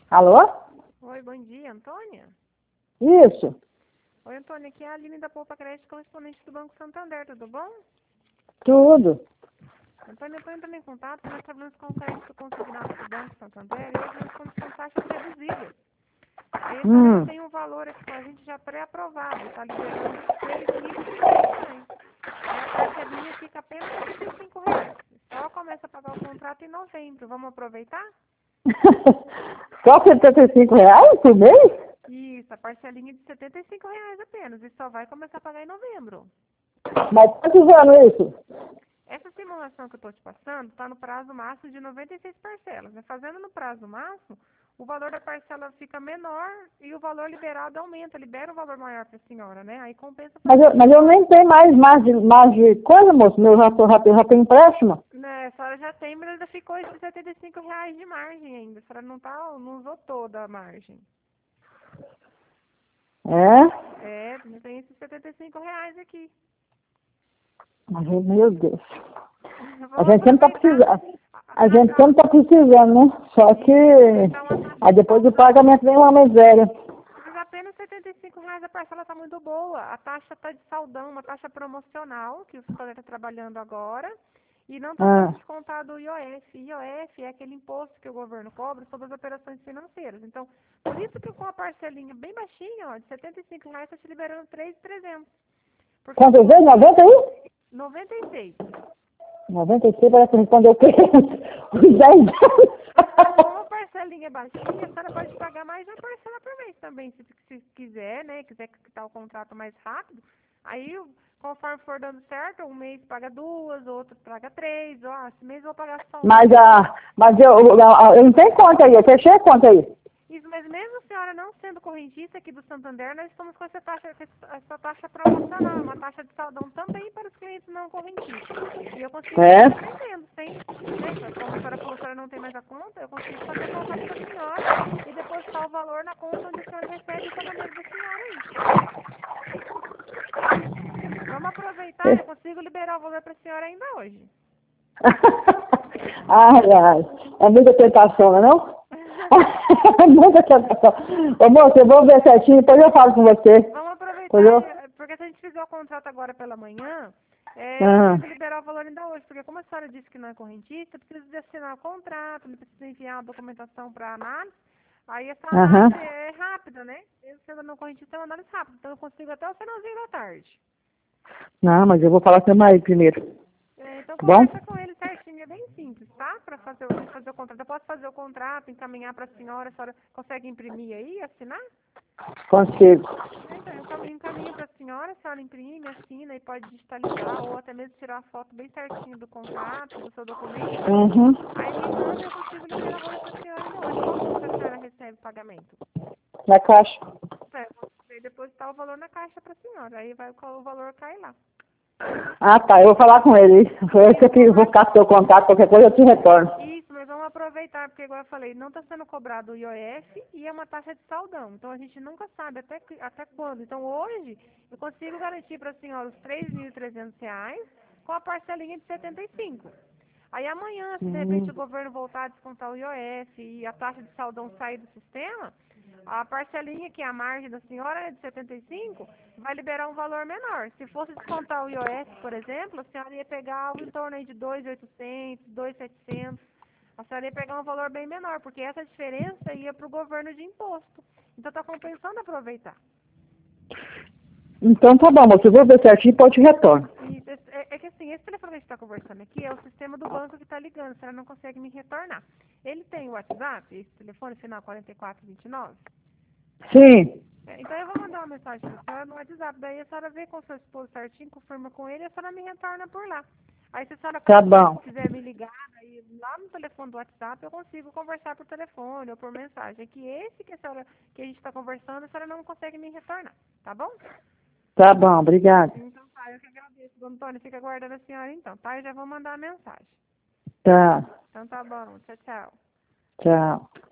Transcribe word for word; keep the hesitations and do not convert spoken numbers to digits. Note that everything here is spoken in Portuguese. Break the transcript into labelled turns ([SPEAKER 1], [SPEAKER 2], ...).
[SPEAKER 1] Alô?
[SPEAKER 2] Oi, bom dia, Antônia.
[SPEAKER 1] Isso.
[SPEAKER 2] Oi, Antônia, aqui é a Aline da Poupa Crédito, correspondente do Banco Santander, tudo bom?
[SPEAKER 1] Tudo.
[SPEAKER 2] Antônia, eu estou entrando em contato, nós trabalhamos com o crédito consignado do Banco Santander e hoje nós estamos com taxas reduzidas. Aí a senhora já
[SPEAKER 1] Hum.
[SPEAKER 2] tem um valor aqui com a gente já pré-aprovado, está liberando três mil e cinquenta reais. Aí a parcelinha fica apenas setenta e cinco reais. Só começa a pagar o contrato em novembro, vamos aproveitar?
[SPEAKER 1] Só setenta e cinco reais por mês?
[SPEAKER 2] Isso, a parcelinha de setenta e cinco reais apenas e só vai começar a pagar em novembro.
[SPEAKER 1] Mas quantos anos isso?
[SPEAKER 2] Essa simulação que eu estou te passando está no prazo máximo de noventa e seis parcelas. Né? Fazendo no prazo máximo, o valor da parcela fica menor e o valor liberado aumenta, libera um valor maior para a senhora, né? Aí compensa
[SPEAKER 1] Mas
[SPEAKER 2] fazer
[SPEAKER 1] eu, mas eu
[SPEAKER 2] menor.
[SPEAKER 1] nem tenho mais margem, margem de coisa, moço. Meu já, tô- já, tenho- já tem empréstimo.
[SPEAKER 2] Né, a senhora já tem, mas ainda ficou esses setenta e cinco reais de margem ainda. A senhora não, tá, não usou toda a margem.
[SPEAKER 1] É?
[SPEAKER 2] É, tem esses setenta e cinco reais aqui.
[SPEAKER 1] Mas, meu Deus. A
[SPEAKER 2] Vamos
[SPEAKER 1] gente sempre tá
[SPEAKER 2] aproveitar
[SPEAKER 1] precisando.
[SPEAKER 2] a,
[SPEAKER 1] A
[SPEAKER 2] a
[SPEAKER 1] gente sempre
[SPEAKER 2] taxa.
[SPEAKER 1] tá precisando, né? Só que
[SPEAKER 2] Isso, aproveitar uma taxa
[SPEAKER 1] aí
[SPEAKER 2] de
[SPEAKER 1] depois do
[SPEAKER 2] saudão.
[SPEAKER 1] pagamento vem uma miséria.
[SPEAKER 2] Mas apenas setenta e cinco reais a parcela está muito boa. A taxa está de saldão, uma taxa promocional, que o Santander está trabalhando agora. E não está sendo
[SPEAKER 1] Ah.
[SPEAKER 2] descontado o I O F. I O F é aquele imposto que o governo cobra sobre as operações financeiras. Então, por isso que com a parcelinha bem baixinha, ó, de setenta e cinco reais, está te liberando três mil e trezentos. Porque
[SPEAKER 1] Quantas vezes? noventa aí?
[SPEAKER 2] noventa e seis.
[SPEAKER 1] noventa e seis parece que respondeu uns dez anos.
[SPEAKER 2] Como a parcelinha é baixinha, a senhora pode pagar mais uma parcela por mês também, se, se quiser, né? Quiser quitar o contrato mais rápido. Aí, conforme for dando certo, um mês paga duas, outro paga três. Ó, esse mês eu vou pagar só uma.
[SPEAKER 1] Mas, ah, mas eu, eu, eu não tenho conta aí, eu fechei a conta aí.
[SPEAKER 2] Isso, mas mesmo a senhora não sendo correntista aqui do Santander, nós estamos com essa taxa, essa taxa promocional, uma taxa de saldão também para os clientes não correntistas. E eu consigo estar
[SPEAKER 1] É?
[SPEAKER 2] atendendo, sem, né? Como a senhora falou, a senhora não tem mais a conta, eu consigo fazer contato com a senhora e depositar o valor na conta onde a senhora recebe o pagamento da senhora aí. Vamos aproveitar, eu consigo liberar o valor para a senhora ainda hoje.
[SPEAKER 1] Ai, ai. É muita tentação, não é não? É muita tentação. Ô, moço, eu vou ver certinho, depois eu falo com você.
[SPEAKER 2] Vamos
[SPEAKER 1] Depois
[SPEAKER 2] aproveitar,
[SPEAKER 1] eu...
[SPEAKER 2] eh, porque se a gente fizer o contrato agora pela manhã, é, eu
[SPEAKER 1] Ah,
[SPEAKER 2] consigo liberar o valor ainda hoje, porque como a senhora disse que não é correntista, precisa de assinar o contrato, não precisa enviar a documentação para análise, aí essa
[SPEAKER 1] aham.
[SPEAKER 2] análise é rápida, né? Eu sendo não correntista é uma análise rápida, então eu consigo até o finalzinho da tarde.
[SPEAKER 1] Não, mas eu vou falar com o meu marido primeiro.
[SPEAKER 2] É, então
[SPEAKER 1] Tá bom?
[SPEAKER 2] conversa com ele certinho, é bem simples, tá? Para fazer, a gente fazer o contrato. Eu posso fazer o contrato, encaminhar para a senhora, a senhora consegue imprimir aí, assinar?
[SPEAKER 1] Consigo.
[SPEAKER 2] Então, eu cam- encaminho para a senhora, a senhora imprime, assina e pode digitalizar ou até mesmo tirar a foto bem certinho do contrato, do seu documento.
[SPEAKER 1] Uhum.
[SPEAKER 2] Aí me manda e eu consigo liberar o valor para a senhora ainda hoje. Qual conta a senhora recebe o pagamento?
[SPEAKER 1] Na caixa.
[SPEAKER 2] É, eu vou depositar o valor na caixa para a senhora. Aí vai, o valor cai lá.
[SPEAKER 1] Ah, tá. Eu vou falar com ele. Eu
[SPEAKER 2] Isso,
[SPEAKER 1] aqui, vou ficar com seu contato, qualquer coisa eu te retorno.
[SPEAKER 2] Isso, mas vamos aproveitar, porque igual eu falei, não está sendo cobrado o I O F e é uma taxa de saldão. Então a gente nunca sabe até, que- até quando. Então hoje eu consigo garantir para a senhora os três mil e trezentos reais com a parcelinha de setenta e cinco. Aí amanhã, se de repente
[SPEAKER 1] Hum.
[SPEAKER 2] o governo voltar a descontar o I O F e a taxa de saldão sair do sistema, a parcelinha, que é a margem da senhora é de setenta e cinco, vai liberar um valor menor. Se fosse descontar o I O F, por exemplo, a senhora ia pegar algo em torno aí de dois mil e oitocentos, dois mil e setecentos. A senhora ia pegar um valor bem menor, porque essa diferença ia para o governo de imposto. Então está compensando aproveitar.
[SPEAKER 1] Então tá bom, moço. Eu vou ver certinho e depois eu te retorno.
[SPEAKER 2] Isso, esse- é, é que assim, esse telefone que a gente está conversando aqui é o sistema do banco que está ligando, a senhora não consegue me retornar. Ele tem o WhatsApp, esse telefone, final quarenta e quatro vinte e nove?
[SPEAKER 1] Sim.
[SPEAKER 2] É, então eu vou mandar uma mensagem para a senhora no WhatsApp, daí a senhora vê com o seu esposo certinho, confirma com ele e a senhora me retorna por lá. Aí se a senhora
[SPEAKER 1] Tá
[SPEAKER 2] qualquer coisa
[SPEAKER 1] bom.
[SPEAKER 2] quiser me ligar, aí lá no telefone do WhatsApp eu consigo conversar por telefone ou por mensagem. É que esse que a senhora, que a gente está conversando, a senhora não consegue me retornar, tá bom?
[SPEAKER 1] Tá bom, obrigada.
[SPEAKER 2] Então tá, eu que agradeço. Dona Antônia, fica aguardando a senhora então, tá? Eu já vou mandar a mensagem.
[SPEAKER 1] Tá.
[SPEAKER 2] Então tá bom, tchau, tchau.
[SPEAKER 1] Tchau.